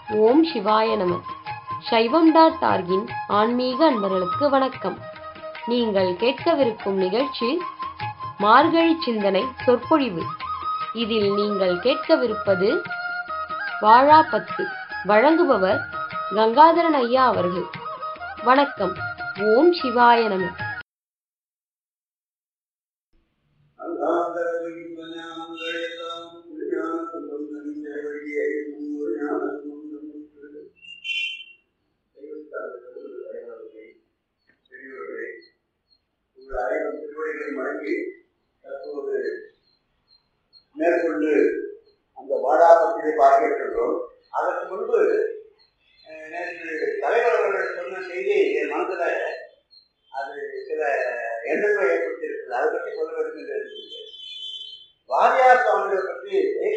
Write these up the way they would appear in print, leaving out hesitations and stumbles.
ஓம் சிவாய நம. சைவம்.org-இன் ஆன்மீக அன்பர்களுக்கு வணக்கம். நீங்கள் கேட்கவிருக்கும் நிகழ்ச்சி மார்கழி சிந்தனை சொற்பொழிவு. இதில் நீங்கள் கேட்கவிருப்பது வாழாப்பத்து. வழங்குபவர் கங்காதரன் ஐயா அவர்கள். வணக்கம். ஓம் சிவாய நம. மேற்கொண்டு அந்த வாடாபத்தியை பார்க்கின்றோம். அதற்கு முன்பு நேற்று தலைவர் அவர்கள் சொன்ன செய்தி என் மனதில் அது சில எண்ணங்களை ஏற்படுத்தியிருக்கிறது. அதை பற்றி சொல்ல வேண்டும் என்று இருக்கிறது. வாரியார் சுவாமிகளை பற்றி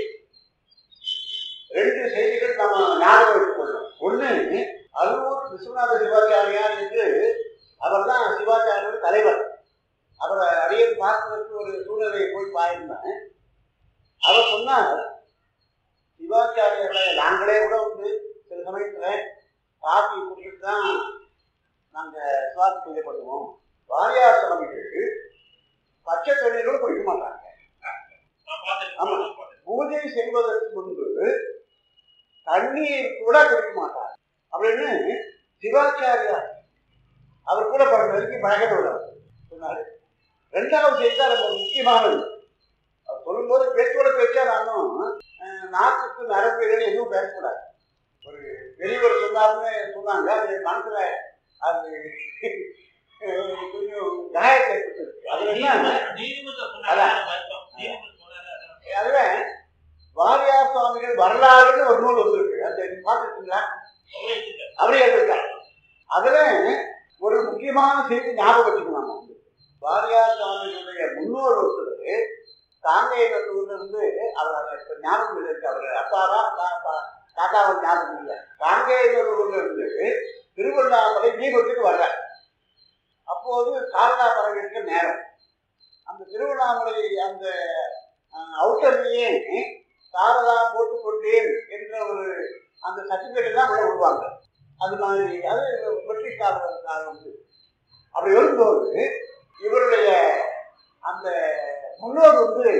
2 செய்திகள் நம்ம ஞாபகம் வைத்துக் கொள்ளணும். ஒன்று, அருளூர் விஸ்வநாத சிவாச்சாரியார் என்று அவர் தான் சிவாச்சாரியோட தலைவர். அவரை அடியேன் பார்ப்பதற்கு ஒரு சூழ்நிலையை போய் பாயிருந்தேன். அவர் சொன்னார், சிவாச்சாரியர்களை நாங்களே கூட சில சமயத்தில் காஃபி குடிச்சிட்டு தான் நாங்கள் சுவாசி பூஜை பண்ணுவோம். வாரியார் சுவாமிகள் பச்சை தண்ணீரும் குடிக்க மாட்டாங்க. ஆமாம், பூஜை செய்வதற்கு முன்பு தண்ணீர் கூட குடிக்க மாட்டார் அப்படின்னு சிவாச்சாரியார் அவர் கூட வரைக்கும் பழகிறவர் சொன்னார். 2வது செய்தி தான் ரொம்ப முக்கியமானது. அவர் சொல்லும்போது பேச்சோட பேச்சா நானும் நாட்டுக்கு நரம்புகள் எதுவும் பேசக்கூடாது. ஒரு பெரியவர் சொன்னார்னு சொன்னாங்க. அது மனசுல அது கொஞ்சம் காயத்தை ஏற்பட்டிருக்கு. அதுல அதுல வாரியார் சுவாமிகள் வரலாறுன்னு ஒரு நூல் வந்திருக்கு. அந்த பார்த்துருக்கீங்களா? அப்படியே இருக்காரு. அதுல ஒரு முக்கியமான செய்தி ஞாபகம் வச்சுக்கணும். வாரியார் சுவாமிகளுடைய முன்னோர் ஒருத்தர் காங்கேயத்தூர்ல இருந்து அவர் ஞாபகம் இருக்கு. அவர் அப்பாவா தாத்தாவும் ஞாபகம் இல்லை. காங்கேயத்தூர்ல இருந்து திருவண்ணாமலை தீபத்துக்கு வர்றார். அப்போது சாரதா பறவைக்கு நேரம். அந்த திருவண்ணாமலை அந்த அவுட்டர்லேயே சாரதா போட்டுக்கொண்டேன் என்ற ஒரு அந்த சர்டிபிகேட் தான் உள்ள விடுவாங்க. அது மாதிரி அது பிரிட்டிஷ்காரர்களுக்காக அப்படி வரும்போது இவருடைய அந்த முன்னோர்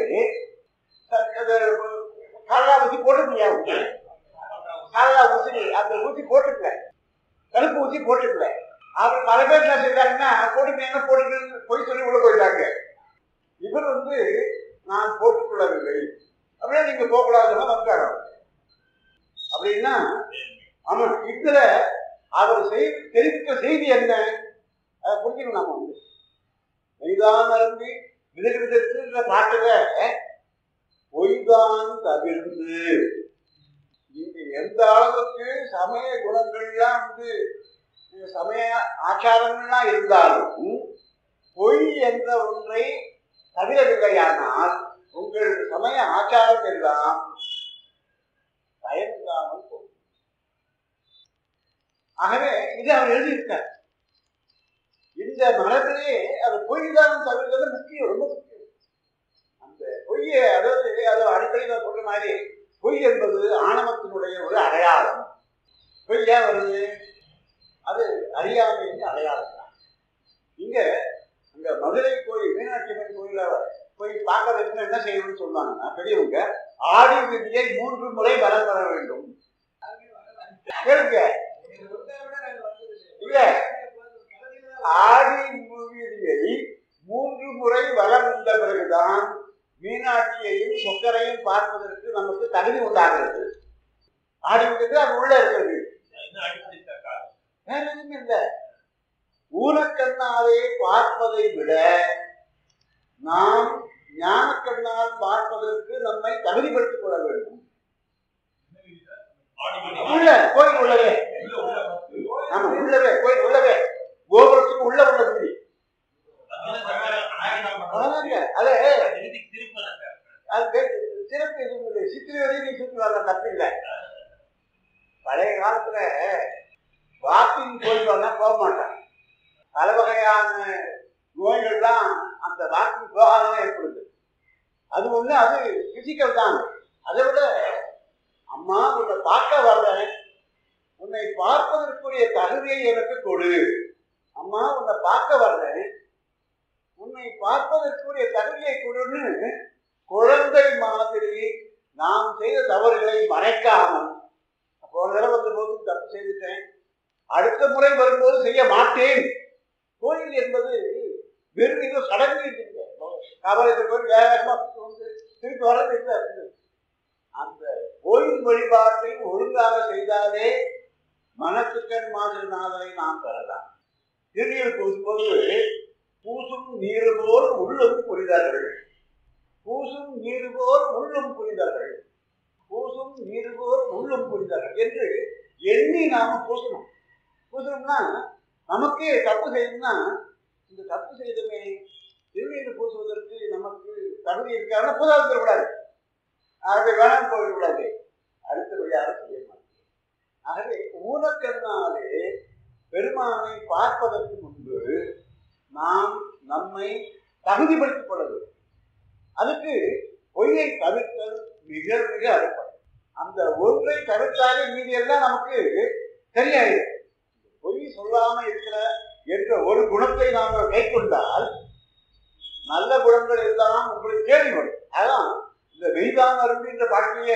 சாரதா ஊசி போட்டுக்கலையா? சாரதா ஊசி அந்த ஊசி போட்டுக்கல, கருப்பு ஊசி போட்டுக்கல. அவர் பல பேர் என்ன செய்தாங்கன்னா போட்டுக்கீங்கன்னா போட்டுக்கன்னு போய் சொல்லி உள்ள போயிட்டாங்க. இவர் நான் போட்டுக்கொள்ளவில்லை அப்படின்னா நீங்க போகக்கூடாதுன்னா வந்துட்டாங்க. அப்படின்னா ஆமா, இதுல அவர் தெரிவித்த செய்தி என்ன அதை புரிஞ்சுக்கணும். நாம மெய்தான் அருந்தி விதவிதற்ற பாட்டுல பொய்தான் தவிர்த்து இங்க எந்த அளவுக்கு சமய குணங்கள்லாம் சமய ஆச்சாரங்கள்லாம் இருந்தாலும் பொய் என்ற ஒன்றை தவிரவில்லையானால் உங்கள் சமய ஆச்சாரம் எல்லாம் பயனில்லாமல் போகும். ஆகவே இது அவர் எழுதியிருக்கார். இந்த மரத்திலே அது பொய் தான் தவிர்க்கிறது முக்கியம், ரொம்ப முக்கியம். அந்த பொய்யை அதாவது அடிக்கடி நான் சொல்ற மாதிரி பொய் என்பது ஆணவத்தினுடைய ஒரு அடையாளம். பொய் ஏன் வருது? அது அறியாமையின் அடையாளம் தான். இங்க இந்த மதுரை கோயில் மீனாட்சி அம்மன் கோயில போய் பார்க்க வைக்கணும். என்ன செய்யணும்னு சொல்லுவாங்கன்னா பெரியவங்க ஆடி வீதியை 3 முறை வலம் வர வேண்டும். கேளுங்க, இல்ல ஆடி வீதியை 3 முறை வலம் வந்த பிறகுதான் மீனாட்சியையும் சொக்கரையும் பார்ப்பதற்கு நமக்கு தகுதி உண்டாகிறது. ஆடி வீதி அது உள்ள இருக்கிறது. இல்லை, ஊனக்கண்ணாலே பார்ப்பதை விட நாம் ஞானக்கண்ணால் பார்ப்பதற்கு நம்மை தகுதிப்படுத்திக் கொள்ள வேண்டும். உள்ள கோயில் உள்ளவே, ஆமா உள்ளவே கோயில் உள்ளவே, கோபுரத்துக்கு உள்ள வீதி. அது சிறப்பு எதுவும் இல்லை. சித்திரை வரையும் நீ சுற்றி வரலாம், தப்பில்லை. பழைய காலத்துல வாக்கிங் போயிட்டு போக மாட்டாங்க. பல வகையான நோய்கள் தான் அந்த வாக்கிங் போகாதான் ஏற்படுது. அது அது பிசிக்கல் தான். அதை விட அம்மா உன்னை பார்க்க வர்றேன் பார்ப்பதற்குரிய தகுதியை எனக்கு கொடு. அம்மா உன்னை பார்க்க வர்றேன், உன்னை பார்ப்பதற்குரிய தகுதியை கொடுன்னு குழந்தை மாதிரி நாம் செய்த தவறுகளை மறைக்காமல், போன தடவை வந்தபோது தப்பு செய்துட்டேன், அடுத்த முறை வரும்போது செய்ய மாட்டேன். கோயில் என்பது வெறும் ஏதோ சடங்கு இல்லை. காவலத்தில் போய் வேகமாக வந்து திருப்பி வர்றது இல்லை. அந்த கோயில் வழிபாட்டை ஒழுங்காக செய்தாலே மனத்துக்கண் மாதிரி நாதலை நாம் பெறலாம். திருநீர் பூசும்போது பூசும் நீர் போல் உள்ளும் புரிதார்கள், பூசும் நீர் போல் உள்ளும் புரிதார்கள், பூசும் நீர் போல் உள்ளும் புரிதார்கள் என்று எண்ணி நாம பூசணும். பூசணும்னா நமக்கே தப்பு செய்யணும்னா, இந்த தப்பு செய்தமே திருநீர் பூசுவதற்கு நமக்கு தகுதி இருக்காருன்னா பூசாது தரக்கூடாது, ஆகவே வேணாம் போயிடக்கூடாது, அடுத்தபடியாக செய்ய மாட்டேன். ஆகவே ஊனக்கண்ணாலே பெருமானை பார்ப்பதற்கு முன்பு நாம் நம்மை தகுதிப்படுத்திக் கொள்ள வேண்டும். அதுக்கு பொய்யை தவிர்த்தல் மிக மிக அடிப்படை. அந்த ஒன்றை தவிர்த்தாலே மீதி எல்லாம் நமக்கு சரியாயிடும். பொய் சொல்லாம இருக்கிற என்ற ஒரு குணத்தை நாம் கை கொண்டால் நல்ல குணங்கள் எல்லாம் உங்களுக்கு தேடி வரும். அதான் இந்த மெய்தான் அருள்கின்ற பாட்டிலே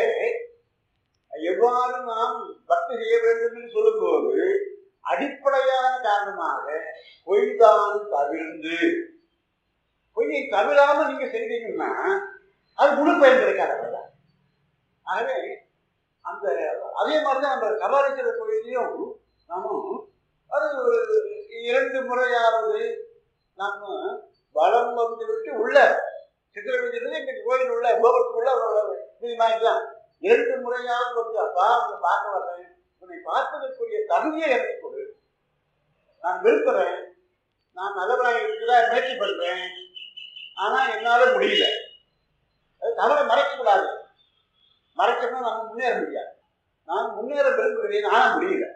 எவ்வாறு நாம் பக்தி செய்ய வேண்டும் என்று சொல்லும்போது அடிப்படையான காரணமாக பொய்தான் தவிர்ந்து, பொய்யை தவிராமல் நீங்க செய்தீங்கன்னா அது முழு பயன் கிடைக்காத. ஆகவே அந்த அதே மாதிரிதான் நம்ம கபாலீஸ்வரர் கோயிலையும் நாமும் அது 2 முறையாவது நம்ம வளம் வந்து விட்டு உள்ள சித்திரவீதியிலிருந்து இன்னைக்கு கோயில் உள்ள கோபத்துக்குள்ள வாங்கிக்கலாம். 2 முறையாவது வந்து அப்பா உன்னை பார்க்க வர்றேன், உன்னை பார்ப்பதற்குரிய தகுதியை எனக்கு கொடு, நான் விரும்புகிறேன், நான் நல்லவராக இருக்கிறதா முயற்சி பண்றேன், ஆனா என்னால முடியல. அது தவறை மறைக்கக்கூடாது. மறைக்கணும்னா நம்ம முன்னேற முடியாது. நான் முன்னேற விரும்புகிறேன், ஆனா முடியல.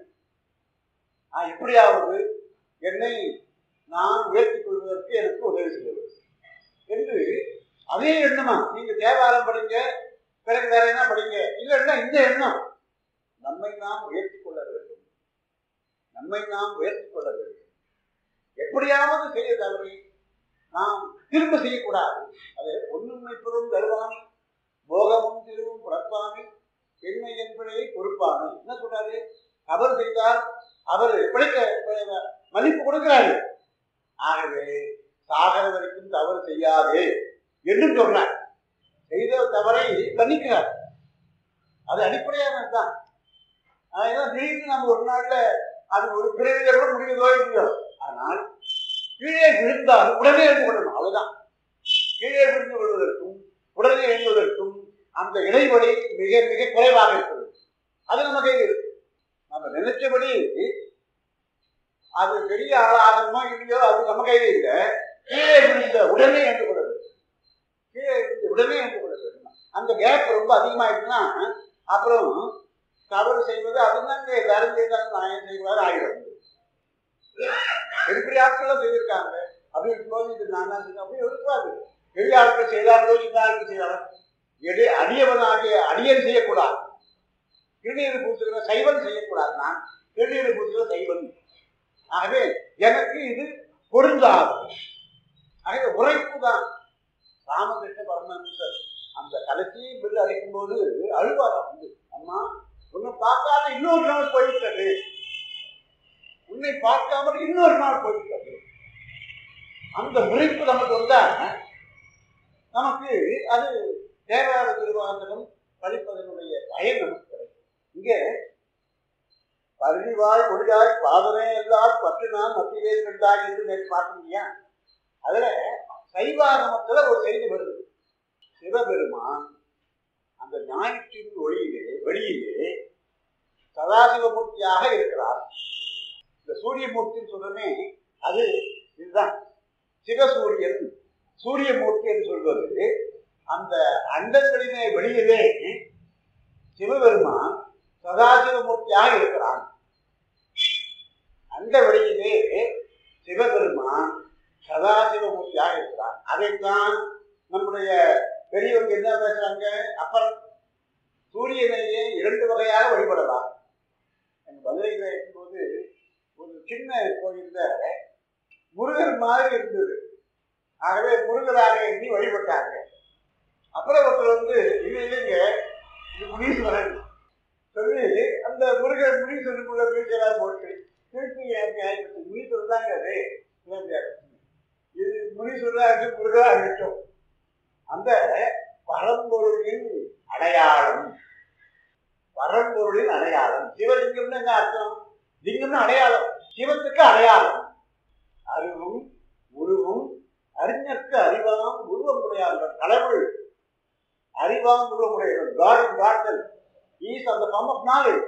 எப்படியாவது என்னை நான் உயர்த்திக் கொள்வதற்கு எனக்கு உதவி செய்வது என்று அதே எண்ணமா நீங்க தேவாரம் படிங்க, பிறகு வேற என்ன படிங்க, இல்லைன்னா இந்த எண்ணம் நம்மை நாம் உயர்த்திக் கொள்ள வேண்டும், நம்மை நாம் உயர்த்திக் கொள்ள வேண்டும். எப்படியாவது செய்ய தவறி நாம் திரும்ப செய்யக்கூடாது. அது பொன்னுண்மை பெறும் தருவானி போகமும் திருவும் புறப்பானி பெண்மை என்பதை பொறுப்பானி. என்ன சொல்றாரு? தவறு செய்தால் அவர் பிழைக்க மதிப்பு கொடுக்கிறாரு. ஆகவே சாகர வரைக்கும் தவறு செய்யாதே என்று சொல்றார். செய்த தவறை தண்டிக்கிறார். அது அடிப்படையானதுதான். அதனால திடீர்னு நம்ம ஒரு நாள்ல அது ஒரு பிறவில கூட முடிவதோ இல்லையோ, ஆனால் கீழே விழுந்தால் உடனே எழுந்து கொள்ளணும். அவ்வளவுதான். கீழே விழுந்து கொள்வதற்கும் உடனே எழுந்துவதற்கும் அந்த இடைவெளி மிக மிக குறைவாக இருக்கிறது. அது நம்ம கையில் இருக்கு. நம்ம நினைச்சபடி அது பெரிய ஆளாகணுமோ இல்லையோ அது நம்ம கையில இல்லை. கீழே விழுந்த உடனே எழுந்து கொள்ள வேண்டும். கீழே விழுந்த உடனே எழுந்து கொள்ள வேண்டும். அந்த கேப் ரொம்ப அதிகமாயிடுச்சுன்னா அப்புறம் தவறு செய்வது அதுதான் எல்லாரும் செய்தாலும் நான் செய்வாரு ஆகிடும். பெரிய ஆட்கள் செய்திருக்காங்க. அப்படி இருக்கும்போது இது நான் தான் செய்ய அப்படி இருக்காது. பெரிய ஆட்கள் செய்தார்களோ சின்ன ஆட்கள் செய்தாலும் அடியவனாகிய அடியன் செய்யக்கூடாது. திருநீர் பூசுகிற சைவன் செய்யக்கூடாது. நான் திருநீர் பூசுகிற சைவன். ஆகவே எனக்கு இது பொருந்தாது. ஆகவே உரைப்பு தான். ராமகிருஷ்ண பரமஹம்சர் அந்த கடைசி பில் அழைக்கும் போது அழுவாரா வந்து, அம்மா உன்னை பார்க்காம இன்னொரு நாள் போய்விட்டது, உன்னை பார்க்காமல் இன்னொரு நாள் போய்விட்டது. அந்த உரைப்பு நமக்கு வந்தா நமக்கு அது தேவார திருவாசகம் படிப்பதனுடைய பயன் நமக்கு கிடைக்கும். இங்கே பருவிவாய் ஒளியாய் பாதமே எல்லால் பற்று நான் மத்தியே கண்டாய் என்று நேற்று பார்க்கலையா? அதுல சைவாகமத்துல ஒரு செய்தி வருது. சிவபெருமான் அந்த ஞாயிற்றின் வெளியிலே சதாசிவமூர்த்தியாக இருக்கிறார். இந்த சூரியமூர்த்தின்னு சொல்றமே அது இதுதான். சிவசூரியன் சூரியமூர்த்தி என்று சொல்வது அந்த அண்டங்களிலே வெளியிலே சிவபெருமான் சதாசிவமூர்த்தியாக இருக்கிறான். அந்த வெளியிலே சிவபெருமான் சதாசிவமூர்த்தியாக இருக்கிறான். அதைத்தான் நம்முடைய பெரியவங்க என்ன பேசுறாங்க, அப்புறம் சூரியனையே 2 வகையாக வழிபடலாம். என் மதுரையில் இருக்கும்போது சின்ன கோயில்ல முருகர் மாதிரி இருந்தது. ஆகவே முருகராக எண்ணி வழிபட்டாங்க. அப்புறம் ஒருத்தர் வந்து இல்லைங்க இது முனீஸ்வரன் சொல்லி அந்த முருகர் முனீஸ்வரனுக்குள்ள மீட்டெல்லாம் போட்டு திருப்பி முனீஸ்வரன் தாங்க அது இது முனீஸ்வரராக இருக்கட்டும் முருகராக இருக்கட்டும் அந்த பரம்பொருளின் அடையாளம். பரம்பொருளின் அடையாளம். சிவலிங்கம்னு என்ன அர்த்தம்? லிங்கம்னு அடையாளம். சிவத்துக்கு அடையாளம். அறிவும் உருவும் அறிஞருக்கு அறிவாம் உருவமுடையார்கள். கடவுள் அறிவாம் உருவமுடையவர்கள். God in Godself. He is of the form of knowledge.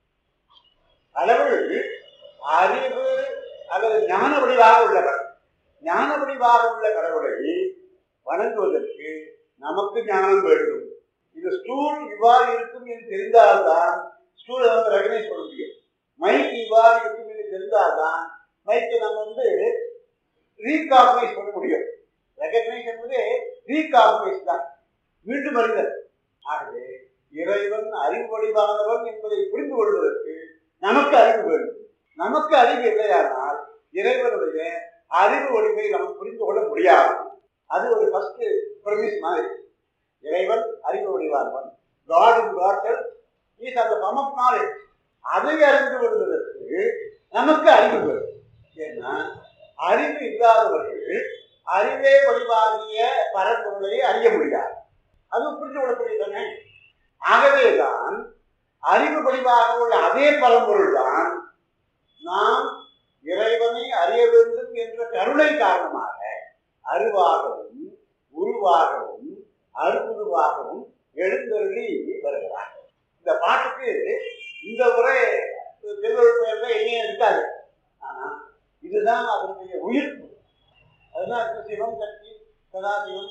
கடவுள் அறிவு அல்லது ஞான வடிவாக உள்ளவர். ஞான வடிவாக உள்ள கடவுளை வணங்குவதற்கு நமக்கு ஞானம் வேண்டும். இது ஸ்டூல் இவ்வாறு இருக்கும் என்று தெரிந்தால்தான் ஸ்டூலை வந்து ரெகனைஸ் பண்ண முடியும். மைக் இவ்வாறு இருக்கும் என்று தெரிந்தால்தான் மைக்கை நம்ம வந்து ரீகாக்னைஸ் பண்ண முடியும். ரெகனைஸ் என்பது ரீகாக்னைஸ் தான், மீண்டும் அறிதல். ஆகவே இறைவன் அறிவு வடிவானவன் என்பதை புரிந்து கொள்வதற்கு நமக்கு அறிவு வேண்டும். நமக்கு அறிவு இல்லையானால் இறைவனுடைய அறிவு வடிவை நம்ம புரிந்து கொள்ள முடியாது. அது ஒரு ஃபர்ஸ்ட் ப்ரமிஸ் மாதிரி. இறைவன் அறிவு வடிவானவன். God in Godself is of the form of knowledge. அதை அறிந்து கொள்வதற்கு நமக்கு அறிவு வேண்டும். ஏன்னா அறிவு இல்லாதவர்கள் அறிவே வடிவாகிய பரம்பொருளை அறிய முடியாது. அது புரிந்து கொள்ளக்கூடியதானே. ஆகவேதான் அறிவு வடிவாக உள்ள அதே பரம்பொருள் தான் நாம் இறைவனை அறிய வேண்டும் என்ற கருணை காரணமாக அறிவாகவும் உருவாகவும் அருவுருவாகவும் எழுந்தருளி வருகிறார். இந்த பாட்டுக்கு இந்த உரை திருவள்ளுவர் பெயர்ல எங்கேயும் இருக்காது. ஆனா இதுதான் அதனுடைய உயிர்ப்பு. அதுதான் சிவம் சக்தி சதாசிவம்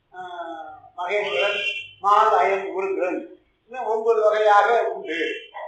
மகேஸ்வரன் மால் அயன் உருந்திரன் இன்னும் 9 வகையாக உண்டு.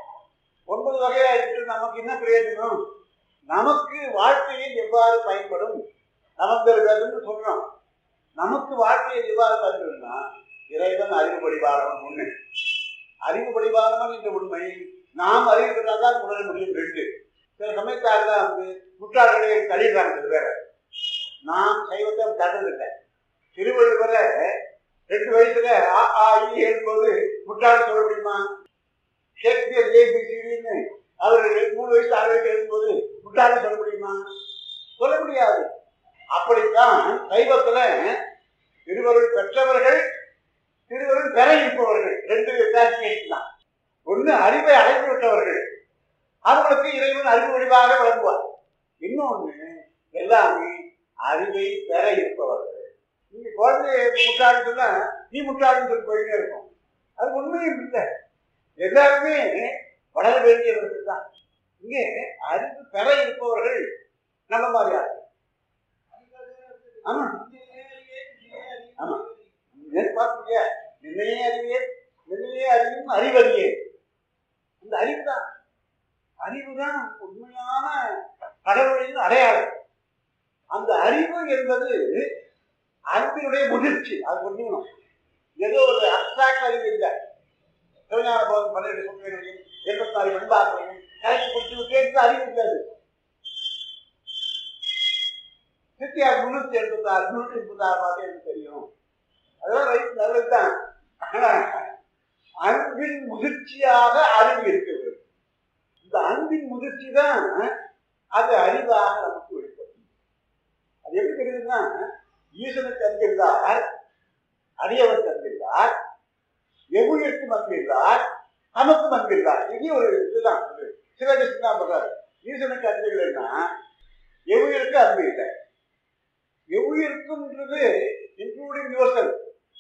9 வகையாக இருக்கு. நமக்கு என்ன பிரயோஜனம்? நமக்கு வாழ்க்கையில் எவ்வாறு பயன்படும் நமக்கு இருக்கிறதுன்னு சொல்றோம். நமக்கு வாழ்க்கையில் எவ்வாறு பயன்படும்னா இறைவன் அறிவு படிவானவன் உண்மை. அறிவு படிவானவன் என்ற உண்மை நாம் அறிவிக்கிறதால் தான் உணர முடியும். 2 சில சமயத்தால் தான் வந்து முற்றாளர்களை தள்ளிடுறாங்க. வேற நாம் சைவத்தை தடுதில்லை. திருவள்ளுவரை 2 வயசுல எழுதும்போது முற்றாளர் சொல்ல முடியுமா? ஷேக்ஸ்பியர் ஏபிசிடின்னு அவர் 3 வயசு 6 வயசு எழுதும்போது முற்றாளர் சொல்ல முடியுமா? சொல்ல முடியாது. அப்படித்தான் சைவத்துல திருவருள் பெற்றவர்கள் திருவருள் பெற இருப்பவர்கள் 2 கிளாசிபிகேஷன் தான். ஒன்று அறிவை அடைந்து விட்டவர்கள், அவர்களுக்கு இறைவன் அறிவு வடிவாக வழங்குவார். இன்னொன்று எல்லாமே அறிவை பெற இருப்பவர்கள். நீங்க குழந்தைய முட்டாள்னு சொன்னா நீ முட்டாள்னு சொல்லி போயிட்டே இருக்கும். அது உண்மையும் இல்லை. எல்லாருமே வளர வேண்டியவர்கள் தான். இங்கே அறிவு பெற இருப்பவர்கள் நல்ல மாதிரியாக. ஆமா ஆமா பார்த்தீங்க. நின்னையே அறிவியே நின்னையே அறிவும் அறிவறியே. இந்த அறிவு தான் அறிவுதான் உண்மையான கடவுளின் அடையாளம். அந்த அறிவு என்பது அன்பினுடைய முதிர்ச்சி. அது புரிஞ்சுக்கணும். ஏதோ ஒரு அப்சாக்ட் அறிவு இல்லை. சிவஞான போதம் 12 சூத்திரங்களையும் 84 வெண்பாக்களையும் கலைக்கு பிடிச்சி கேட்டு அறிவு இருக்காது. சித்தியார் 386 386 பார்த்து எனக்கு தெரியும். அதெல்லாம் ரைட் நல்லது தான். அன்பின் முதிர்ச்சியாக அறிவு இருக்கிறது. இந்த அன்பின் முதிர்ச்சி தான் அது அறிவாக நமக்கு வெளிப்படும். அது எப்படி தெரியுதுன்னா ஈசனுக்கு அன்பில்லார் அடியவருக்கு அன்பில்லார் எவ்வுயிர்க்கும் அன்பில்லார் நமக்கும் அன்பில்லார். இது ஒரு இதுதான் சிவகிருஷ்ணன் தான் சொல்றாரு. ஈசனுக்கு அன்பு இல்லைன்னா எவ்வுயிருக்கு அன்பு இல்லை. எவ்வுயிருக்கும்ன்றது இன்க்ளூடிங் யுவர்செல்ஃப்.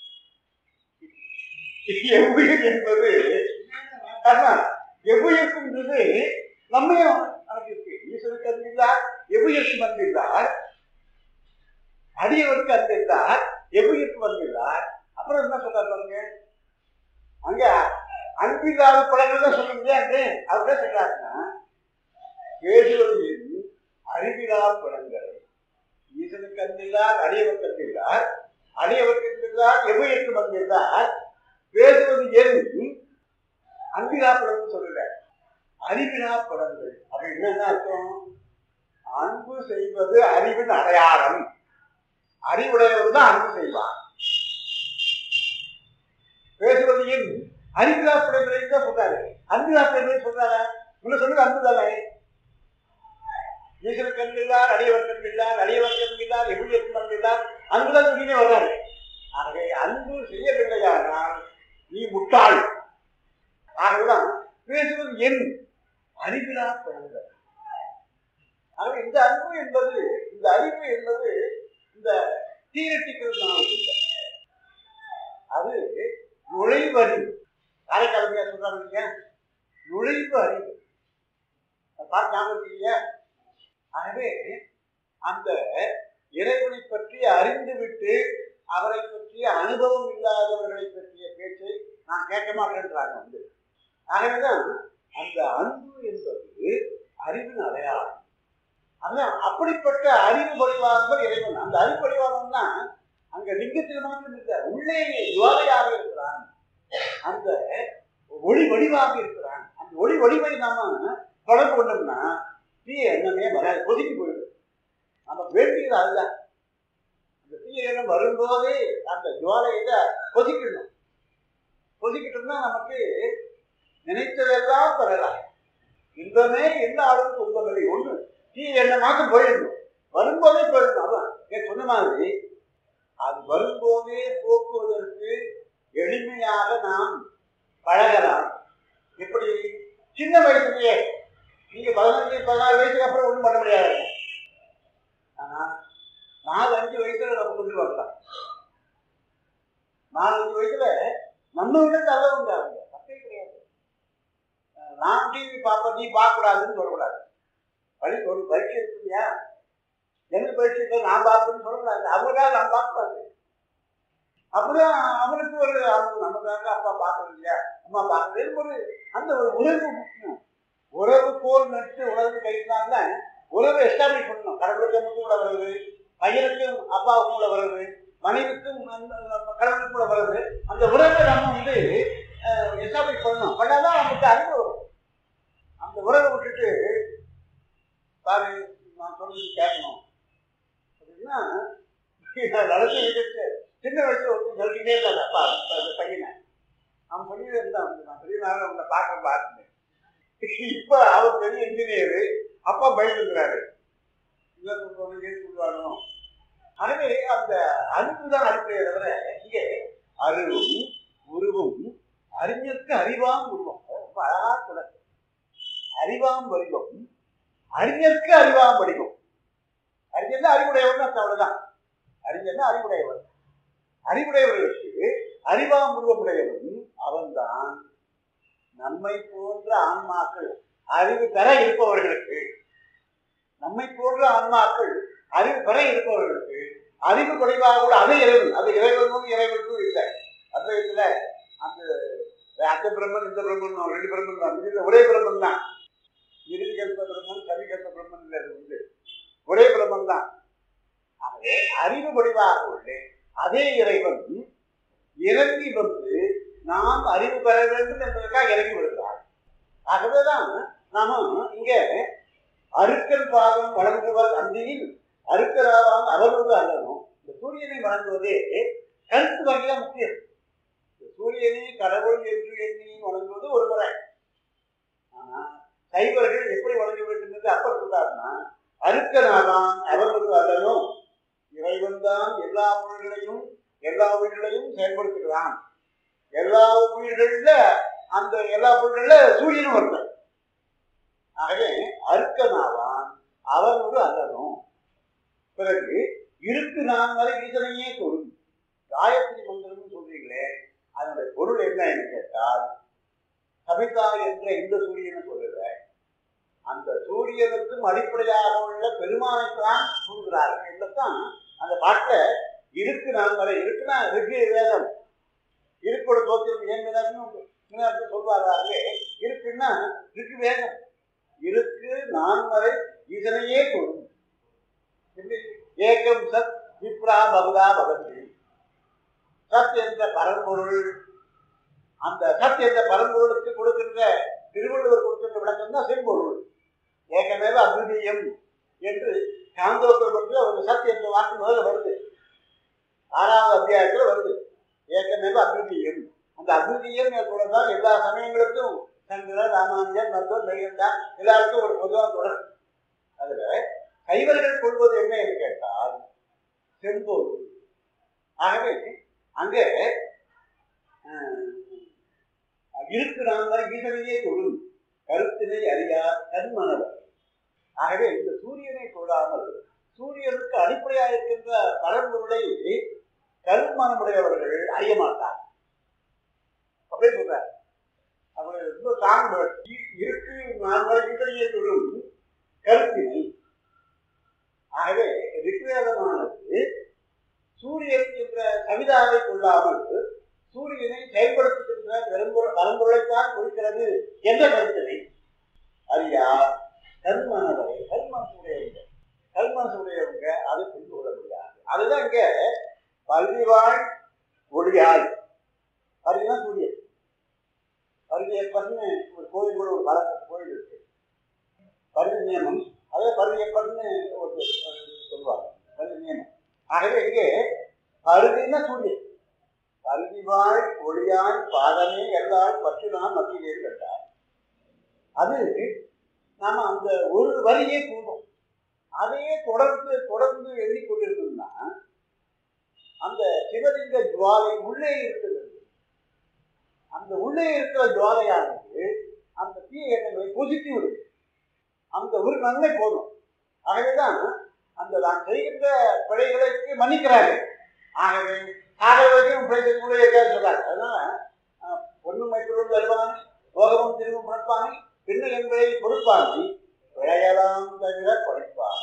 எவ்வுயிர் என்பது எவ்வுயிருக்கும்ன்றது நம்மையும் நமக்கு இருக்கு. ஈஸ்வருக்கு அன்பில்லார் எவ்வுயிருக்கும் அன்பில்லார் அடியவருக்கு அன்பில்லார் எவ்வுயிருக்கும் அன்பில்லார். அப்புறம் என்ன சொல்றாரு பாருங்க, அங்க அன்பில்லாத படங்கள் தான் சொல்ல முடியாது. அப்படிதான் சொல்றாருன்னா பேசுவதில் அறிவிலா படங்கள். ஈசனுக்கு அன்பில்லார் அடியவருக்கு அன்பில்லார் அடியவருக்கு அன்பில்லார் எவ்வுயிருக்கும் அன்பில்லார். பேசுவது எது அன்பிலா படங்கள் சொல்லல, அறிவிலா படங்கள். அப்படி என்ன அர்த்தம்? அன்பு செய்வது அறிவின் அடையாளம். அறிவுடையவர் தான் அன்பு செய்வார். பேசுவது என் அறிவிழாப்படைகளை தான் சொல்றாரு. அன்பிழாப்படைகளை சொல்றாரா? முன்ன சொன்னது அன்பு தானே. ஈஸ்வர கண்பில்லார், அடியவர் கண்பில்லார், அடியவர் கண்பில்லார், எப்படி கண்பில்லார், அன்புதான் சொல்லினே வர்றாரு. ஆகவே அன்பு செய்யவில்லையானால் நீ முட்டாள். ஆகவேதான் பேசுவது என் அறிவிழா படைகள். ஆகவே இந்த அன்பு என்பது, இந்த அறிவு என்பது இந்த தியரிட்டிக்கல் நாலேஜ் இல்லை. அது நுழைவு அறிவு. காரைக்காலமையா சொல்றாங்க இல்லையா, நுழைவு அறிவு. பார்த்து ஞாபகம் இல்லையா? ஆகவே அந்த இறைவனை பற்றி அறிந்துவிட்டு அவரை பற்றிய அனுபவம் இல்லாதவர்களை பற்றிய பேச்சை நான் கேட்க மாட்டேன்றாங்க. ஆகவேதான் அந்த அன்பு என்பது அறிவின் அடையாளம். அதுதான் அப்படிப்பட்ட அறிவு வடிவானவர் இறைவன். அந்த அறிவு வடிவானம்னா அங்க லிங்கத்தில் மாத்திரம் இல்லை, உள்ளே ஜுவாலையாக இருக்கிறான். அந்த ஒளி வடிவாக இருக்கிறான். அந்த ஒளி வடிவை நாம தொடர்பு கொண்டோம்னா தீய எண்ணமே வராது, கொதிக்கு போயிடும். நமக்கு வேண்டியது அதுதான். அந்த தீய எண்ணம் வரும்போதே அந்த ஜுவாலையில கொதிக்கணும். கொதிக்கிட்டோம்னா நமக்கு நினைத்ததெல்லாம் பெறலாம். இன்பமே எந்த அளவுக்கு துன்பமில்லை. ஒண்ணு தீய எண்ணம் மாத்திரம் போயிடணும், வரும்போதே போயிடணும். அதான் சொன்ன மாதிரி அது வரும்போதே போக்குவதற்கு எளிமையாக நாம் பழகலாம். எப்படி? சின்ன வயசுலயே நீங்க 15-16 வயசுக்கு அப்புறம் ஒன்றும் பண்ண முடியாது. ஆனா 4-5 வயசுல நம்ம கொண்டு வரலாம். 4-5 வயசுல நம்ம விட நல்லவங்க அவங்க, தப்பே கிடையாது. நான் டிவி பார்ப்ப, நீ பார்க்க கூடாதுன்னு சொல்லக்கூடாது. ஒரு பரீட்சை இருக்கு இல்லையா, எனக்கு பரீட்சை இல்லை நான் பார்ப்பேன்னு சொல்லக்கூடாது. அவங்களுக்காக நான் பார்க்கக்கூடாது. அப்படிதான் அவனுக்கு ஒரு நமக்காக அப்பா பார்க்கறது இல்லையா, அம்மா பார்க்கறது ஒரு அந்த ஒரு உறவு முக்கியம். உறவு போல் நட்டு உறவு கைத்தாங்க உறவை எஸ்டாப்ளிஷ் பண்ணணும். கடவுளுக்கு நமக்கு கூட வருது, பையனுக்கும் அப்பாவுக்கும் கூட வருது, மனைவிக்கும் கடவுளுக்கும் கூட வருது. அந்த உறவை நம்ம எஸ்டாப்ளிஷ் பண்ணணும். பண்ணாதான் நமக்கு அறிவு வரும். அந்த உறவை விட்டுட்டு பாரு நான் சொல்லி கேட்கணும் அப்படின்னா நடத்தி விட்டுட்டு சின்ன வயசுல ஒருத்தர் சொல்லிக்கிட்டே இருந்தாங்க அப்பா பையனை. அவன் சொல்லிட்டே இருந்தான், நான் பெரிய நாள் அவங்களை பார்த்துட்டேன். இப்ப அவர் பெரிய இன்ஜினியரு, அப்பா பயந்துக்கிறாரு, இல்லை சொல்லுவாங்க ஏன் சொல்லுவானோ. ஆகவே அந்த அறிவுதான் அடிப்படையை தவிர இங்கே அறிவும் உருவும் அறிஞருக்கு அறிவாம் உருவம். ரொம்ப அழகா சொல்லுது. அறிவாம் வடிவம், அறிஞருக்கு அறிவாம் வடிவம். அறிஞர்னா அறிவுடையவன் அவ்வளவுதான். அறிஞர்னா அறிவுடையவர். அறிவுடையவர்களுக்கு அறிவாம் உருவமுடையவன் அவன்தான் நம்மை போன்ற ஆன்மாக்கள் அறிவு பெற இருப்பவர்களுக்கு, நம்மை போன்ற ஆன்மாக்கள் அறிவு பெற இருப்பவர்களுக்கு அறிவு குறைவாக கூட அது இறைவன். அது இறைவனும் இறைவனுக்கும் இல்லை. அத்வைதத்துல அந்த பிரம்மன் இந்த பிரம்மன் ரெண்டு பிரம்மன் தான், ஒரே பிரம்மன் தான். இருகல்ப பிரம்மன் சவிகல்ப பிரம்மன் இல்லை, ஒரே பிரம்மன் தான். ஆகவே அறிவு குறைவாக உள்ள அதே இறைவன் இறங்கி வந்து நாம் அறிவு பெற வேண்டும் என்பதற்காக இறங்கி விடுகிறார். ஆகவேதான் நாம இங்க அருக்கல் பாகம் வழங்குவர் அந்தியில் அருக்கராவான் அவர்களோடு அல்லணும். இந்த சூரியனை வணங்குவதே கருத்து வகையா முக்கியம். சூரியனை கடவுள் என்று எண்ணி வணங்குவது ஒரு முறை. ஆனா சைவர்கள் எப்படி வணங்க வேண்டும் என்று அப்பர் சொல்றாருன்னா, அருக்கனாவான் அவர்களோடு அல்லணும். இறைவன் தான் எல்லா உயிர்களையும் செயல்படுத்துகிறான். எல்லா உயிர்கள்ல அந்த எல்லா பொருள்கள்ல சூரியனும் வருது. ஆகவே அருக்கனாவான் அவனோடு அல்லணும். பிறகு இருக்கு நான் வரை ஈசனையே தொழும். காயத்ரி மந்திரம் சொல்றீங்களே, அதனுடைய பொருள் என்ன என்று கேட்டால், சபிதா என்ற இந்த சூரியனை சொல்லுற அந்த சூரியனுக்கும் அடிப்படையாக உள்ள பெருமானைத்தான் சொல்கிறார்கள் என்றுதான் அந்த பாட்டில் இருக்கு நான் வரை. இருக்குன்னா ரிக்கு வேதம், இருக்கோட தோத்திரம் ஏன் சொல்வார்களே. இருக்குன்னா ரிக்கு வேதம். இருக்கு நான் வரை இதனையே கொள்ளும். ஏகம் சத் விப்ரா பகுதா பகந்தி. சத் என்ற பரம்பொருள், அந்த சத் என்ற பரம்பொருளுக்கு கொடுக்கின்ற திருவள்ளுவர் கொடுக்கின்ற விளக்கம் தான் செம்பொருள். ஏகமேவ அத்விதீயம் என்று மாண்டோக்கர் பற்றி ஒரு சத்தியத்தை வாக்கு முதல்ல வருது, 6வது அத்தியாயத்தில் வருது. ஏற்கனவே அத்விதீயம், அந்த அத்விதீயம் தான் எல்லா சமயங்களுக்கும் சங்கரர், ராமானுஜர், மருத்துவர், மெய்கண்டா எல்லாருக்கும் ஒரு பொதுவான தொடர். அதுல கைவர்கள் கொள்வது என்ன என்று கேட்டால் செம்போது. ஆகவே அங்கே இருக்கிறாங்க ஈசனையே தொழும் கருத்தினை அறியார் கண்மணவர். ஆகவே இந்த சூரியனை தொழாமல் சூரியனுக்கு அடிப்படையாக இருக்கின்ற பரம்பொருளை கருமணமுடையவர்கள் அறிய மாட்டார். அப்படியே சொல்றார். அவர்கள் ரொம்ப தாங்க இருக்கு ஈசனையே தொழும் கருத்தினை. ஆகவே ரிக்வேதமானது சூரியன் என்ற கவிதாவை கொள்ளாமல் சூரியனை செயல்படுத்துகின்ற பரம்பொருளைத்தான் கொடுக்கிறது என்ற கருத்தினை அறியார் கண்மணவரை. கல்மனசுடையவங்க அதை புரிந்து கொள்ள முடியாது. அதுதான் இங்க பல்விவாழ் ஒளியாய். பருவிதான் சூரியன். பருவியப்பன்னு ஒரு கோயில் கூட ஒரு வழக்க கோயில் இருக்கு, பருவி நியமம். அதே பருவியப்பன்னு ஒரு சொல்லுவாங்க, பருவி நியமம். ஆகவே இங்கே பருவின்னா சூரியன். பருவிவாழ் ஒளியாய் பாதமே எல்லால் பற்றுதான் மத்தியிலே கண்டார். அது நாம அந்த ஒரு வரியே கூடும், அதையே தொடர்ந்து எண்ணிக்கொண்டிருந்தோம்னா அந்த சிவலிங்க ஜுவாலை உள்ளே இருக்கிறது. அந்த உள்ளே இருக்கிற ஜுவாலையானது அந்த தீய எண்ணங்களை பொசிட்டி விடுது. அந்த ஒரு நன்மை போதும். ஆகவேதான் அந்த நான் செய்கின்ற பிழைகளுக்கு மன்னிக்கிறார்கள். ஆகவே ஆகவேக்கும் பிழைகளுடைய சொல்றாங்க. அதனால பொண்ணுமை பொருள் வருவானி போகமும் திரும்பும் புணர்ப்பானி பின்ன என்பதை பொறுப்பானி பிழையலாம் தவிர படிப்பான்.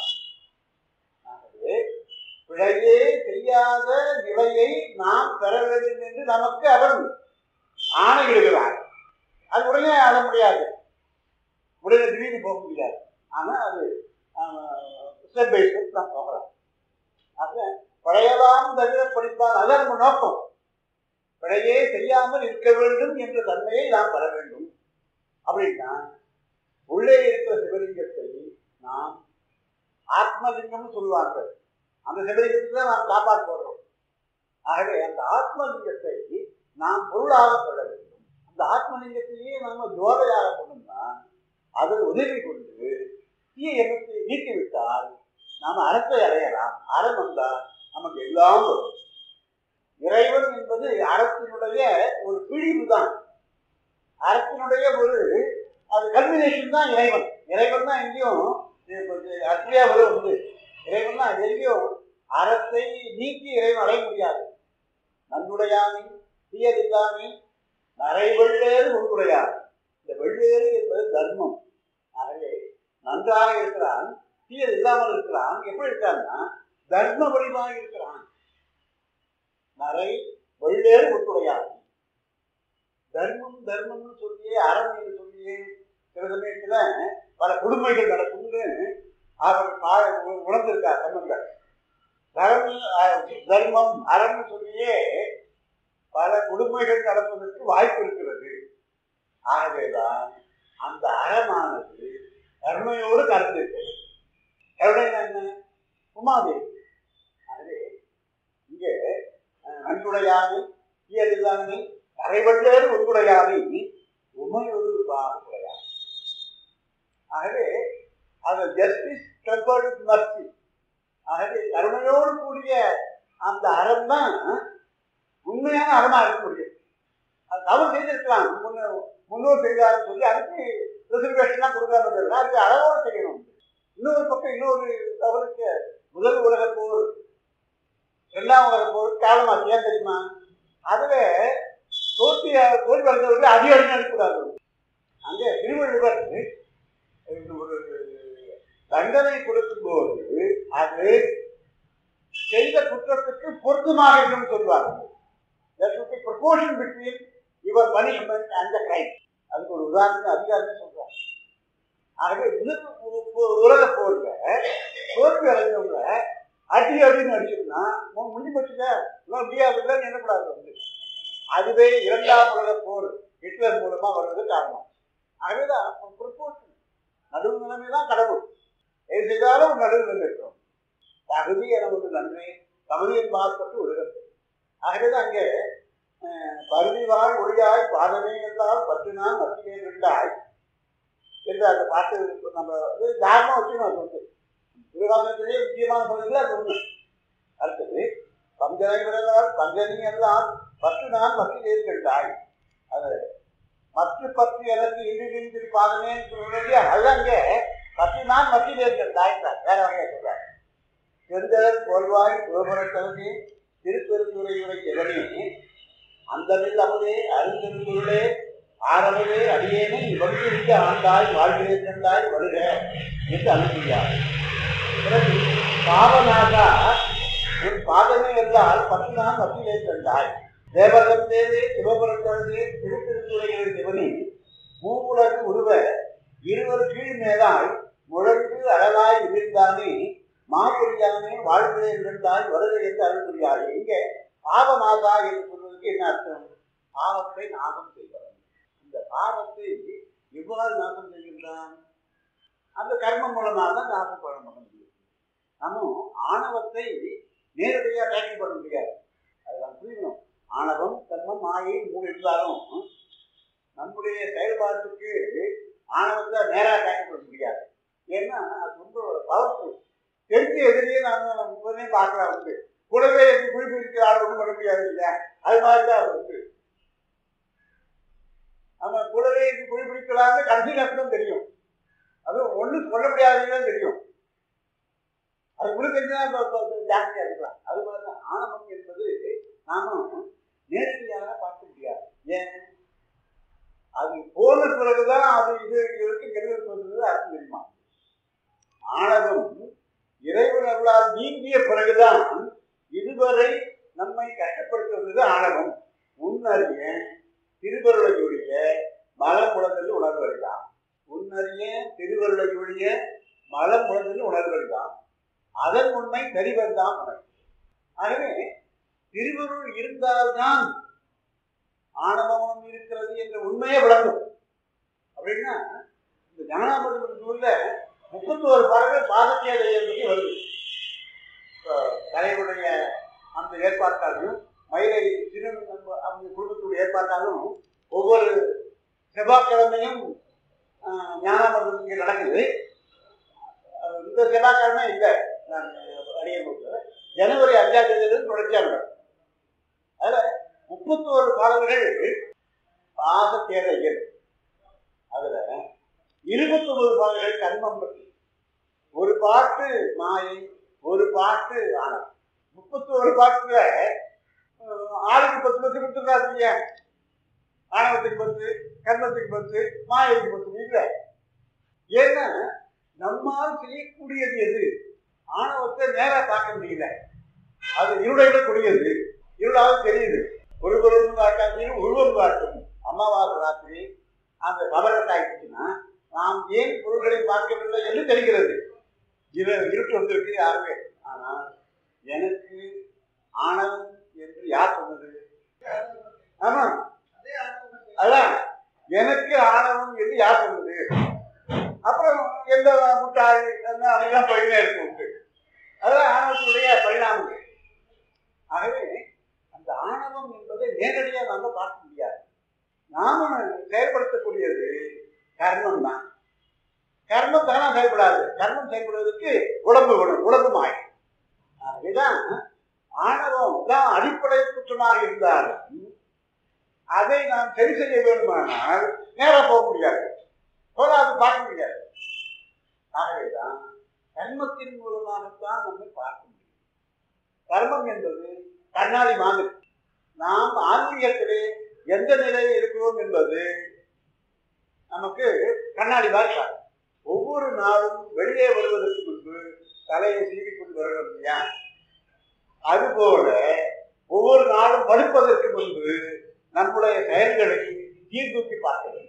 ஆகவே பிழையே செய்யாத நிலையை நாம் பெற வேண்டும் என்று நமக்கு அவன் ஆணையிடுகிறார். அது உடனே ஆள முடியாது, உடனே திடீர்னு போக முடியாது. ஆனால் அது ஸ்டெப் பை ஸ்டெப் நாம் போகலாம். ஆக பழையலாம் தவிர படிப்பான், அதான் நம்ம நோக்கம். பிழையே செய்யாமல் இருக்க வேண்டும் என்ற தன்மையை நாம் பெற வேண்டும். அப்படின்னா உள்ளே இருக்கிற சிவலிங்கத்தை நாம் ஆத்மலிங்கம்னு சொல்லுவாங்க. அந்த சிவலிங்கத்தை தான் நாம் காப்பாற்ற போடுறோம். ஆகவே அந்த ஆத்மலிங்கத்தை நாம் பொருளாக கொள்ள வேண்டும். அந்த ஆத்மலிங்கத்தையே நம்ம ஜோதையாக கொண்டோம்னா அதில் உதவி கொண்டு தீய எண்ணத்தை நீக்கிவிட்டால் நாம் அறத்தை அடையலாம். அறம் வந்தால் நமக்கு எல்லாம் வரும். இறைவன் என்பது அறத்தினுடைய ஒரு பிழிவு தான். அறத்தினுடைய ஒரு அது கல்மினேஷன் தான் இறைவன். இறைவன் தான் எங்கேயும் அத்தியா உண்டு. இறைவன் தான் எங்கேயும் அறத்தை நீக்கி இறைவன் அடைய முடியாது. நன்னுடையாமை தீயதில்லாமை நரை வெள்ளேறு ஒன்றுடையாமை. இந்த வெள்ளேறு என்பது தர்மம். ஆகவே நன்றாக இருக்கிறான், தீயது இல்லாமல் இருக்கிறான். எப்படி இருக்கான்னா தர்ம வழிமாக இருக்கிறான். நரை வெள்ளேறு ஒன்றுடையாமை. தர்மம் தர்மம்னு சொல்லியே அறம் என்று சொல்லியே சில சமயத்துல பல கொடுமைகள் நடக்கும்னு அவர் உணர்ந்திருக்கார் சம்பந்தர். தர்மம் அறம்னு சொல்லியே பல கொடுமைகள் நடப்பதற்கு வாய்ப்பு இருக்கிறது. ஆகவேதான் அந்த அறமானது கருணையோடு கலந்து இருக்கிறது. கருணை என்ன? உமாதேவி. ஆகவே இங்கே நன்றுடையாமை தீயதில்லாமை நரைவள்ளேறு ஒன்றுடையாமை உமையொரு உடையாமை. ஆகவே அது ஜஸ்டிஸ் டெம்பர்ட் வித் மர்சி. ஆகவே கருணையோடு கூடிய அந்த அறம் தான் உண்மையான அறமா இருக்க முடியும். அது தவறு செய்திருக்கலாம், முன்னோர் செய்தாருன்னு சொல்லி அதுக்கு ரிசர்வேஷன்லாம் கொடுக்காம தெரியல. அதுக்கு அறவோடு செய்யணும். இன்னொரு பக்கம் இன்னொரு தவறுக்கு முதல் உலகப் போர் 2ஆம் உலகப் போர் காலமாச்சு. ஏன் தெரியுமா? அதுவே தோல்வி வளர்ந்தவர்கள் அதிக அடிக்கூடாது. அங்கே திருவள்ளுவர் ஒரு தண்டனை கொடுக்கும் போது அது செய்த குற்றத்துக்கு பொருத்தமாக இருக்குன்னு சொல்லுவாங்க. Proportion between your punishment and the crime. அதுக்கு ஒரு உதாரணம் அதிகாரமே சொல்றாங்க. ஆகவே உலக போர்ல தோல்வி அடைஞ்சவங்க அடி அப்படின்னு அடிச்சோம்னா முடிஞ்சு போச்சுங்க, முடியாதுன்னு எண்ணக்கூடாது. வந்து அதுவே 2ஆம் உலக போர் ஹிட்லர் மூலமா வருவது காரணம். ஆகவேதான் ப்ரொபோர்ஷன் நடுவு நிலைமை தான் கடவுள். எது செய்தாலும் நடுவு நிலை இருக்கிறோம். தகுதி என ஒன்று நன்றே தகுதியின் பார்ப்பட்டு ஒழுகத்தை. ஆகவேதான் அங்கே பருதிவாய் ஒளியாய் பாதமே என்றால் பற்று நான் மத்தியே நின்றாய் என்று அந்த பாட்டு நம்ம தாரணமாக வச்சுக்கணும். அது வந்து திருவாசகத்திலேயே முக்கியமான பகுதியில் அது ஒன்று. அடுத்தது பஞ்சனை விரலால் பஞ்சனி எல்லாம் பற்று நான் மத்தியே நின்றாய். அது மற்ற பற்று எனக்கு இன்று பாதமே சொல்லியா, அது அங்கே பற்று நான் மத்தியே நின்றாய் வேற வகையாக சொல்றார். செந்தர் கோல்வாய் சிவபுரத்தவனே திருப்பெருந்துறையுரை எவனே அந்தமில் அமுதே அருந்தெருந்துருளே ஆரவரே அடியேனே வகுப்பிற்கு ஆண்டாய் வாழ்கிறேன் கண்டாய் வருக என்று அனுப்பியார். பிறகு பாவனாகா உன் பாதமே என்றால் பத்து நான் மத்தியிலே கண்டாய். தேவரம் தேவே சிவபுரத்தவனே திருப்பெருந்துறையுரை எவனே மூவுலகு உருவ இருவர் கீழ் மேலாய் முழங்கு அழகாய் விழுந்தானே மாபுரியானே வாழ்கிறேன் என்றால் வருக என்று அருள்புரியாய். இங்கே பாவநாதா என்று சொல்வதற்கு என்ன அர்த்தம்? பாவத்தை நாசம் செய்கிறோம். இந்த பாவத்தை எவ்வாறு நாசம் செய்கின்றான்? அந்த கர்மம் மூலமாக தான் நாசம் பண்ண முடியும். நம்ம ஆணவத்தை நேரடியாக டேக்கிள் பண்ண முடியாது. அதுதான் புரியணும். ஆணவம் கர்மம் மாயை மூணு இருந்தாலும் நம்முடைய செயல்பாட்டுக்கு ஆணவத்தை நேராக டேக்கிள் பண்ண முடியாது. ஏன்னா அது ரொம்ப பவர்ஃபுல். தெரிஞ்ச எதிரியே நாம் உடனே பார்க்கலாம். வந்து கூடவே குறிப்பு இருக்கிற ஆள் ஒன்றும் பண்ண முடியாது இல்லையா? அது மாதிரிதான் அது வந்து நம்ம கூடவே குறிப்பிடிக்கலாம்னு கடைசி நேரத்தும் தெரியும். அது ஒன்றும் சொல்ல முடியாதுன்னு தெரியும். அது கூட தெரிஞ்சுதான் ஜாஸ்தியா இருக்கலாம். அது மாதிரிதான் ஆணவம் என்பது நாம நேரடியாக பார்க்க முடியாது. ஏன்? அது போன பிறகுதான் அது இது இதுக்கு கெடுதல் சொல்றது அர்த்தம் தெரியுமா? ஆணவம் இறைவன் அருளால் நீங்கிய பிறகுதான் இதுவரை நம்மை கஷ்டப்படுத்துவது ஆணவம். உன்னறிய திருவருளையுடைய மலமுழந்தல் உணர்வறிதான். உன்னறிய திருவருளையுடைய மலமுழந்தல் உணர்வறிதான். அதன் உண்மை தெரிவதுதான் உணர்வு. ஆகவே திருவருள் இருந்தால்தான் ஆணவமும் இருக்கிறது என்ற உண்மையே விளங்கும். அப்படின்னா இந்த ஞானாமிர்த நூல்ல 31 பாடல்கள் பாதத்தியாதை பற்றி வருது. தலைவருடைய அந்த ஏற்பாட்டாலும் மயிலை திரு அவங்க குடும்பத்துடைய ஏற்பாட்டாலும் ஒவ்வொரு செவ்வாய்க்கிழமையும் ஞானாமிர்தம் இங்கே நடக்குது. இந்த செவ்வாய்க்கிழமை இல்லை, நான் அடிய ஜனவரி 5ஆம் தேதியிலிருந்து தொடர்ச்சியாக நடக்கும். அதில் 31 பாடல்கள் பாதத்தியாதைகள். அதுல 29 பாடல்கள் கர்மம் பற்றி. ஒரு பாட்டு மாயை, ஒரு பாட்டு ஆணவம். 31 பாட்டுல ஆளுக்கு 10 கொடுத்துருக்காரு இல்லையா? ஆணவத்துக்கு 10, கர்மத்துக்கு 10, மாயைக்கு 10 இல்லை. ஏன்னா நம்மால் செய்யக்கூடியது எது? ஆணவத்தை நேரா பார்க்க முடியல. அது இருளையில கூடியது, இருளாவது தெரியுது. ஒரு பொருள் காட்டாதையும் உருவம் காட்டும். அமாவாசை ராத்திரி அந்த கபரத்தை ஆயிடுச்சுன்னா நாம் ஏன் பொருள்களை பார்க்கவில்லை என்று தெரிகிறது. இருட்டு வந்திருக்கு யாருமே. ஆனால் எனக்கு ஆணவம் என்று யார் சொன்னது? ஆமா, அதான் எனக்கு ஆணவம் என்று யார் சொன்னது? அப்புறம் எந்த முட்டாள் அதெல்லாம் பயினா இருக்கு. அதெல்லாம் ஆணவத்துடைய பரிணாமங்கள். ஆகவே அந்த ஆணவம் என்பதை நேரடியாக நாம பார்க்க முடியாது. நாம செயல்படுத்தக்கூடியது கர்மம் தான். கர்மம் தானா செயல்படாது. கர்மம் செயல்படுவதற்கு உடம்பு வேணும், உடம்பு மாய். இதுதான் ஆணவம் தான் அடிப்படை குற்றமாக இருந்தாலும் அதை நாம் சரி செய்ய வேண்டுமானால் நேராக போக முடியாது, அது பார்க்க முடியாது. ஆகவேதான் கர்மத்தின் மூலமாகத்தான் நம்மை பார்க்க முடியும். கர்மம் என்பது கண்ணாடி மாதிரி. நாம் ஆன்மீகத்திலே எந்த நிலையில் இருக்கிறோம் என்பது நமக்கு கண்ணாடி மாதிரி. ஒவ்வொரு நாளும் வெளியே வருவதற்கு முன்பு தலையை சீவிக்கொண்டு வரணும் இல்லையா? அதுபோல ஒவ்வொரு நாளும் படுப்பதற்கு முன்பு நம்முடைய செயல்களை சீர்தூக்கி பார்க்க வேண்டும்.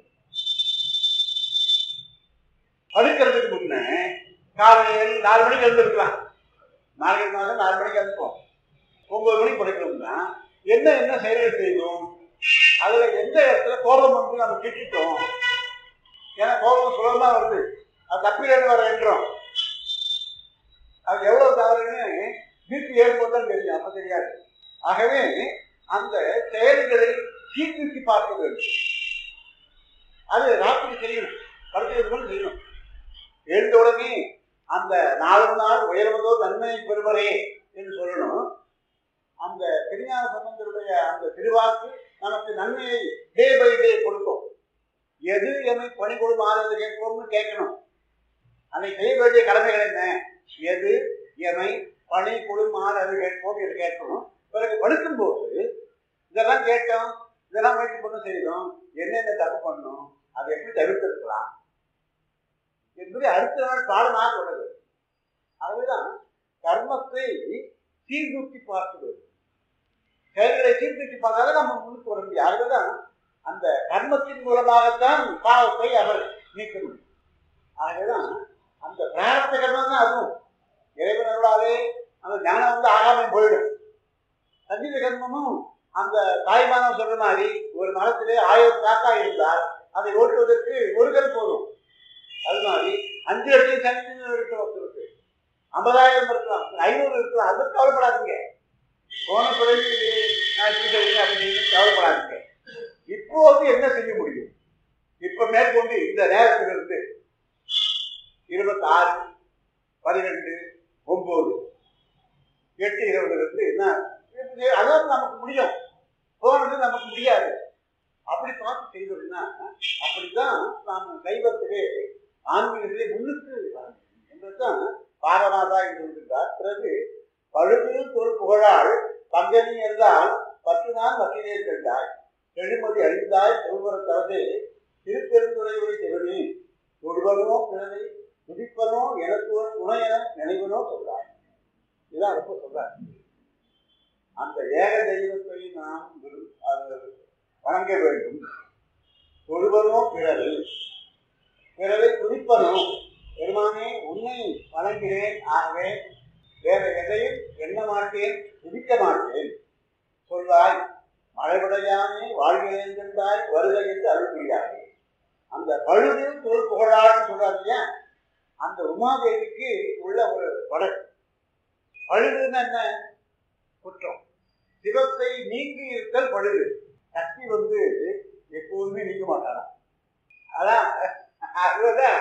படுக்கிறதுக்கு முன்ன காலையில் 4 மணிக்கு எழுந்திருக்கலாம். நாளைக்கு மாதம் 4 மணிக்கு எழுப்போம். 9 மணிக்கு படுக்கிறோம்னா என்ன செயல்கள் செய்தோம்? அதுல எந்த இடத்துல கோபம் வந்து நம்ம கிட்டிட்டோம்? ஏன்னா கோபம் சுலபமா வருது, அது தப்பிலேருந்து வர என்றோம். அது எவ்வளவு தவறுன்னு வீட்டு ஏற்போது தான் தெரியும், அப்ப தெரியாது. ஆகவே அந்த செயல்களை சீர்தூக்கி பார்க்க வேண்டும். அது ராத்திரி செய்யணும், படுத்துவதற்கு செய்யணும். எழுந்தவுடனே அந்த நாளும் நாள் உயர்வதோ நன்மையை பெறுவரே என்று சொல்லணும். அந்த திருஞான சம்பந்தருடைய அந்த திருவாக்கு நமக்கு நன்மையை டே பை டே கொடுக்கும். எது எமை பணிகொடும் ஆறுவது கேட்போம்னு கேட்கணும். அதை செய்ய வேண்டிய கடமைகள் என்ன? எது எமை பணி கொடும் ஆறுவது கேட்போம் என்று கேட்கணும். பிறகு படுக்கும் போது இதெல்லாம் கேட்டோம், இதெல்லாம் முயற்சி பண்ண செய்யணும், என்னென்ன தப்பு பண்ணணும், அதை எப்படி தவிர்த்திருக்கலாம் என்பதை அடுத்த நாள் பாடமாக உள்ளது. ஆகவேதான் கர்மத்தை சீர்தூக்கி பார்க்கிறது. செயல்களை சீர்தூக்கி பார்த்தாலும் நம்ம முன்னுக்கு வர முடியும். ஆகவேதான் அந்த கர்மத்தின் மூலமாகத்தான் பாவத்தை அவர் நீக்க முடியும். ஆகவேதான் அந்த பிராரப்த கர்மம் தான் அதுவும் இறைவனர்களாலே அந்த ஞானம் வந்து ஆகாமல் போயிடும். சஞ்சீத கர்மமும் அந்த தாய்மானவன் சொல்ற மாதிரி ஒரு மரத்திலே 1000 காக்கா இருந்தால் அதை ஓட்டுவதற்கு ஒரு கல் போதும். அது மாதிரி 5 லட்சம் சஞ்சீதம் இருக்க ஒருத்தருக்கு 50,000 இருக்கலாம், 500 இருக்கலாம், அது கவலைப்படாதீங்க. போன பிறகு அப்படின்னு கவலைப்படாதீங்க. இப்போது என்ன செய்ய முடியும்? இப்ப மேற்கொண்டு இந்த நேரத்திலிருந்து 26, 12, 9, 8, 20 என்ன அதாவது நமக்கு முடியும், போனது நமக்கு முடியாது. அப்படி பார்த்து செய்தோம்னா அப்படித்தான் நாம் சைவத்திலே ஆன்மீகத்திலே முன்னுக்கு என்றுதான் பாரநாதா என்று சொல்கின்றார். பிறகு பழுதில் தொல் புகழால் பங்கனி என்றால் 10 நாள் மத்தியிலே கண்டாய் எழுமதி அறிந்தாய் சொல்வர தவசே திருப்பெருந்துறையுடைய சிவனி தொழுவனோ பிறனை துதிப்பனோ எனக்கு ஒரு துணை என நினைவனோ சொல்றார். இதான் ரொம்ப சொல்றார். அந்த ஏக தெய்வத்தை நாம் வணங்க வேண்டும். தொழுவனோ பிறரை துதிப்பனோ, பெருமானே உன்னை வணங்குகிறேன், ஆகவே வேற எதையும் எண்ண மாட்டேன், துதிக்க மாட்டேன் சொல்வாய். மழைபடையானே வாழ்கிறேன் என்றாய் வருக என்று அருள்புரியாதே. அந்த பழுதில் தொல் புகழான்னு சொல்றாங்க. அந்த உமாதேவிக்கு உள்ள ஒரு படகு. பழுதுன்னு என்ன? குற்றம். சிவத்தை நீங்கி இருத்தல் பழுது. சக்தி வந்து எப்போதுமே நீங்க மாட்டாராம். அதான் அதுதான்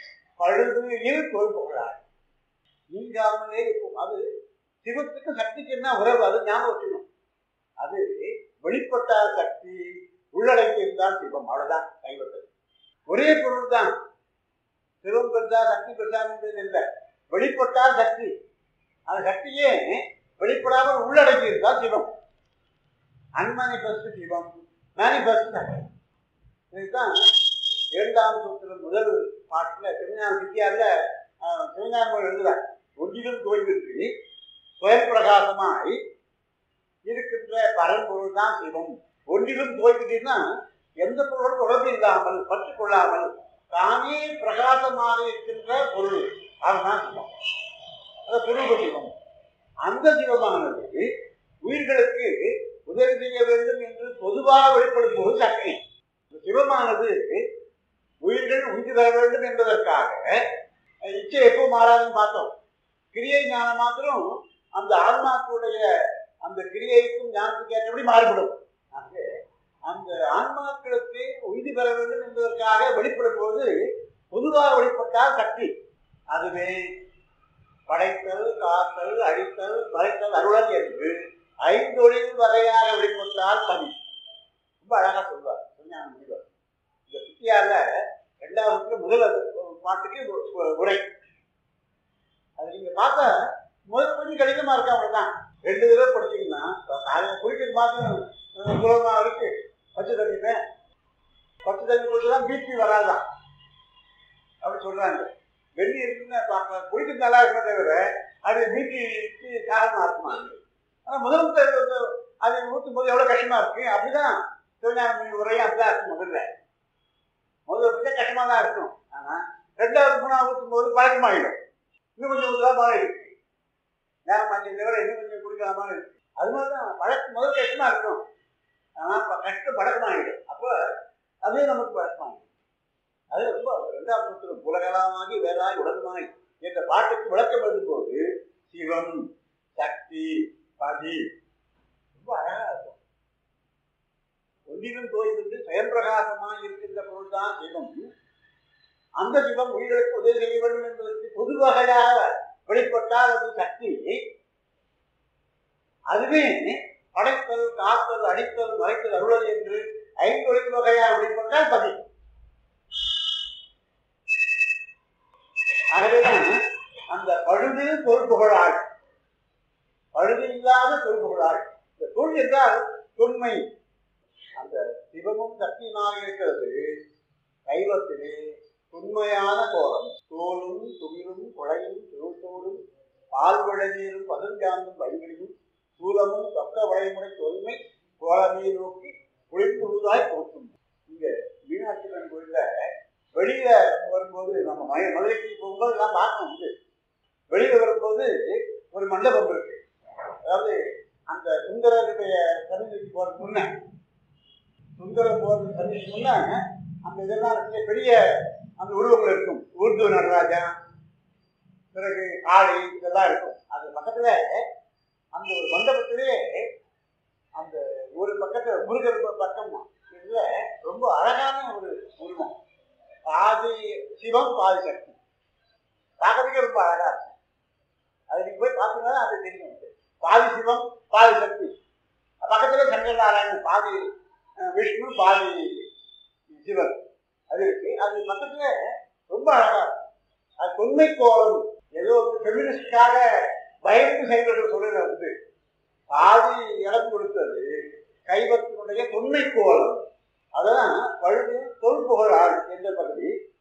பழுதில் தொல் புகழார், நீங்காமலே இருக்கும். அது சிவத்துக்கு சக்திக்கு என்ன உறவு? அது ஞாபகம் வச்சுக்கணும். அது வெளிப்பட்டால் சக்தி, உள்ளடக்கி இருந்தால் சிவம். அவ்வளவுதான் கைவட்டது. ஒரே பொருள் தான். சிவம் பெற்றா சக்தி பெற்றான்னு இல்லை. வெளிப்பட்டால் சக்தி, அந்த சக்தியே வெளிப்படாமல் உள்ளடக்கி இருந்தால் சிவம். அன்மேனிஃபெஸ்ட் சிவம், மேனிஃபெஸ்ட் சக்தி. இதுதான் 2ஆம் சூத்திரம் முதல் பாட்டில் சிவஞான சித்தியார்ல சிவஞானம் எழுதுறார். ஒன்றிலும் தோய்வின்றி சுயம் பிரகாசமாய் இருக்கின்ற பரம்பொருள் தான் சிவம். ஒன்றிலும் தோய்விட்டீங்கன்னா எந்த பொருளோடு தொடர்பு இல்லாமல் பற்று கொள்ளாமல் தானே பிரகாசமாக இருக்கின்ற பொருள், அதுதான் சிவம். அது சுரூப சிவம். அந்த சிவமானது உயிர்களுக்கு உதவி செய்ய வேண்டும் என்று பொதுவாக வெளிப்படும் போது சக்தி. சிவமானது உயிர்கள் உயிர் பெற வேண்டும் என்பதற்காக இச்சை எப்போ மாறாதுன்னு பார்த்தோம். கிரியை ஞானம் மாத்திரம் அந்த ஆன்மாக்களுடைய அந்த கிரியைக்கும் ஞானத்துக்கு ஏற்றபடி மாறுபடும். அந்த ஆன்மாக்களுக்கு உய்தி பெற வேண்டும் என்பதற்காக வெளிப்படும் போது பொதுவாக வெளிப்பட்டால் சக்தி. அதுவே படைத்தல், காத்தல், அழித்தல், மறைத்தல், அருளல் என்று 5 வகையாக வெளிப்பட்டால் பதி. ரொம்ப அழகா சொல்வார் விஞ்ஞான முனிவர். இந்த சித்தியால 2வது முதல் பாட்டுக்கு உரை. அது நீங்க பார்த்தா முதல் கொஞ்சம் கடினமா இருக்கு. அவ்வளவுதான். 2 தடவை படிச்சீங்கன்னா காலையில் குடிக்கிறது மாத்திரம் சுலபமா இருக்கு. பச்சை தண்ணி குடிச்சுதான் பிபி வராதான் அப்படி சொல்றாங்க. வெள்ளி இருக்குன்னு குடிக்கிறது நல்லா இருக்குமே தவிர அது பிபிக்கு காரணமா இருக்குமா? ஆனா முதல் அதை ஊற்றும் போது எவ்வளவு கஷ்டமா இருக்கு. அப்படிதான் சிவஞான உரையும் அப்படிதான் இருக்கு. முதல்ல கஷ்டமா தான் இருக்கும். ஆனா 2வது 3வது ஊற்றும் போது பழக்கமாகிடும். இன்னும் கொஞ்சம் ஊற்றலாமா இருக்கு. நேரம் மாற்றி தவிர இன்னும் கொஞ்சம் குடிக்கலாமா இருக்கு. அது மாதிரிதான் முதல் கஷ்டமா இருக்கும். ஆனா இப்ப கஷ்டம் பழக்கமாகிடும். அப்போ அதே நமக்கு பழக்கமாகிடும். அது ரொம்ப 2ஆம் சூத்திரம் உலகலாமாகி வேறாய் உலகமாய் என்ற பாட்டுக்கு விளக்கம் எழுதும் போது சிவம், சக்தி, பதி, ரொம்ப அழகா இருக்கும். ஒன்றிலும் தோய்விட்டு சுயம்பிரகாசமாக இருக்கின்ற பொருள் தான் சிவம். அந்த சிவம் உயிர்களுக்கு உதவி செய்ய வேண்டும் என்பதற்கு பொது வகையாக வெளிப்பட்டால் அது சக்தி. அதுவே படைத்தல், காத்தல், அடித்தல், மறைத்தல், அருளல் என்று 5 வகையாக வெளிப்பட்டால் பதி. ஆகவேதான் அந்த பழுதில் தொல்புகழாள், பழுது இல்லாத தொல்புகழாள். இந்த தொல் என்றால் தொன்மை. அந்த சிவமும் சக்தியுமாக இருக்கிறது சைவத்திலே உண்மையான கோலம். தோலும் துகிலும் குழையும் திருத்தோடும் பால்விழநீரும் பதஞ்சாந்தும் வழிகளிலும் சூலமும் பக்க வளைமுறை தொன்மை கோலமே நோக்கி குளிர்ந்துழுதாய் போற்றும். இங்க மீனாட்சி அம்மன் கோயில்ல வெளியில வரும்போது நம்ம மதுரைக்கு போகும்போது எல்லாம் பார்க்க உண்டு. வெளியில வரும்போது ஒரு மண்டபம் இருக்கு. அதாவது அந்த சுந்தரருடைய சன்னிதிக்கு போறதுக்கு முன்ன, சுந்தரம் போறதுக்கு சன்னிதிக்கு முன்ன அந்த இதெல்லாம் பெரிய அந்த உருவங்கள் இருக்கும். ஊர்து நடராஜா, பிறகு காளி, இதெல்லாம் இருக்கும். அது பக்கத்துல அந்த ஒரு மண்டபத்திலே அந்த ஒரு பக்கத்துல முருகர் பக்கம் இதுல ரொம்ப அழகான ஒரு உருவம். பாதி சிவம் பாதி சக்தி. பார்க்கறதுக்கே ரொம்ப அழகா இருக்கும். அது நீங்க போய் பார்த்தீங்கன்னா அது தெரியும். பாதி சிவம் பாதி சக்தி. பக்கத்துல சங்கர நாராயணன், பாதி விஷ்ணு பாதி சிவன் அது இருக்கு. அது பக்கத்துல ரொம்ப அழகா இருக்கும். அது தொன்மை கோலம். ஏதோ வந்து ஃபெமினிஸ்டாக பயந்து செயல்கள் சொல்றது வந்து பாதி இடம் கொடுத்தது கைவத்தினுடைய தொன்மை கோலம். அதான் பழுது தொல்புகழாள் என்ற பகுதி.